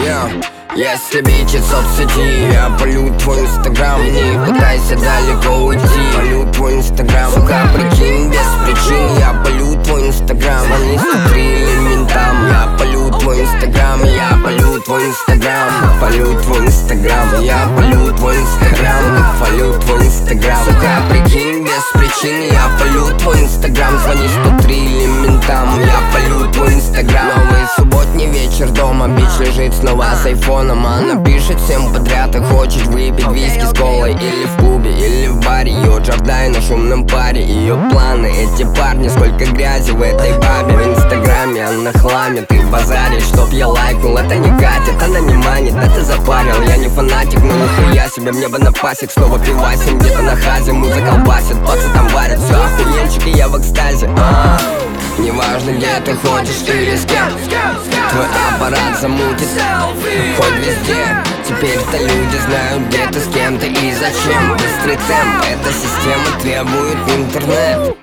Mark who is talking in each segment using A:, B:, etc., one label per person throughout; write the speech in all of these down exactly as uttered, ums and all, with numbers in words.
A: Yeah. Если бичит соцсети, я полю твой инстаграм. Не пытайся далеко уйти, полю твой инстаграм. Сука, прикинь, без причин я полю твой инстаграм. Они смотрели ментам. Я полю твой инстаграм, я полю твой инстаграм. Полю твой инстаграм, я полю твой инстаграм. Полю твой инстаграм. Сука, прикинь, без причин я полю твой инстаграм. Звони сто три или ментам. Я полю твой инстаграм. Новый субботний вечер дома, бич лежит снова с айфоном. Она пишет всем подряд и хочет выпить виски с колой. Или в клубе, или в баре. Ее Джордай на шумном паре. Ее планы, эти парни, сколько грязи в этой бабе. В инстаграме она хламит и базарит. Чтоб я лайкнул, это не катит, она не манит. Это запарил, я не фанатик, но нихуя себе, мне бы напасик. Снова пивасим где-то на хазе, музыка колбасит, пацы там варят. Все охуенчик и я в экстазе. а -а. Неважно где ты ходишь или с кем, твой аппарат замутит хоть везде. Теперь-то люди знают, где ты, с кем ты и зачем. Быстрый темп, эта система требует интернет.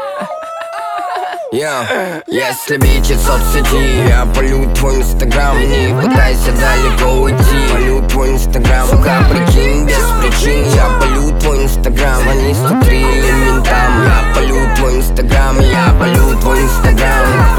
A: Yeah. Если бичит соцсети, я полю твой инстаграм. Не пытайся далеко уйти, полю твой инстаграм. Сука, прикинь, без причин я полю твой инстаграм. Они сто три или ментам. Я полю твой инстаграм, я полю твой инстаграм.